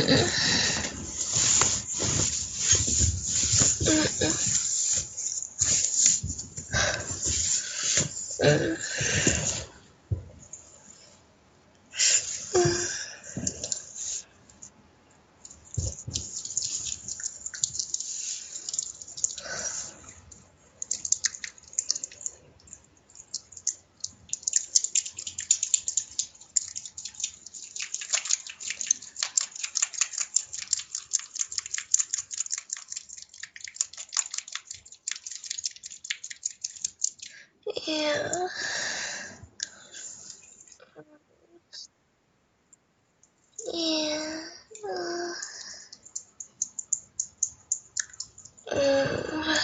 Yeah. Yeah. Mm,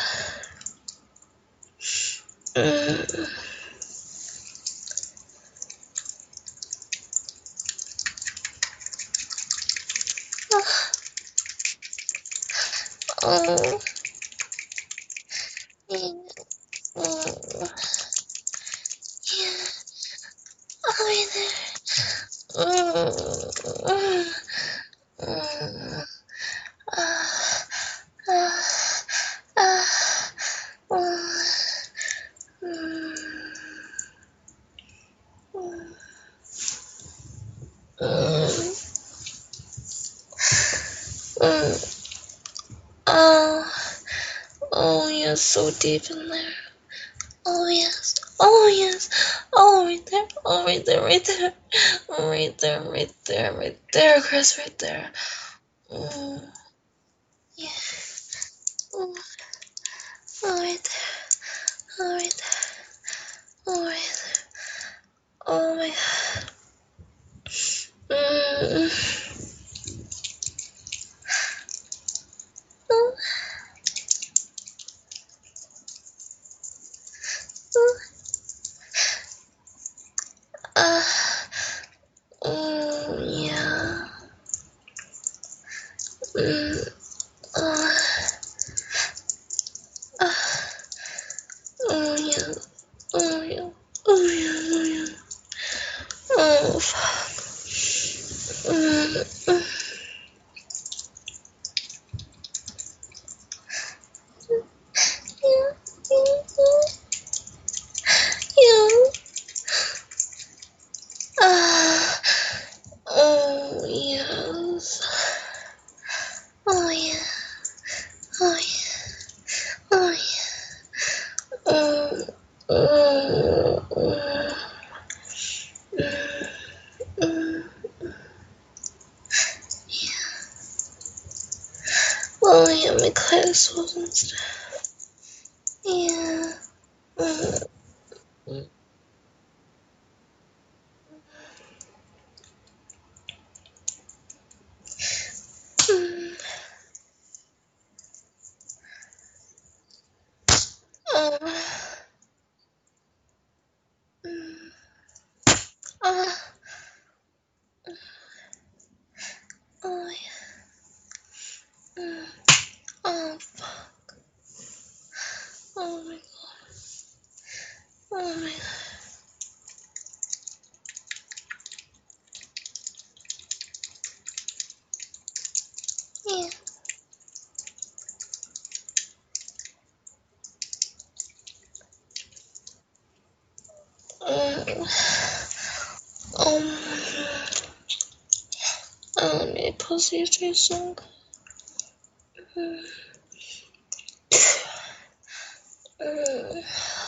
mm, oh, yeah, yeah, I'll be there. Mm, mm, ah, ah, ah, mm, mm, mm. Oh, oh, you're so deep in there. Oh yes, oh yes, oh right there, oh right there, right there, right there, right there, right there, Chris, right there. Mm, yeah, oh, oh right there, oh right there, oh right there, oh my God. Mm, oh, oh, yeah, mm, uh, uh, oh yeah, oh yeah, oh yeah, oh yeah, oh fuck. Mm, mm, yeah, yeah, ah, oh yes, oh yeah, oh yeah, oh yeah, oh yeah, my class wasn't stuff. Yeah. Mm, mm, oh, mm, ah, oh yeah, mm, oh fuck, oh my, oh my God, yeah. Um, my pussy tastes so good. Mm.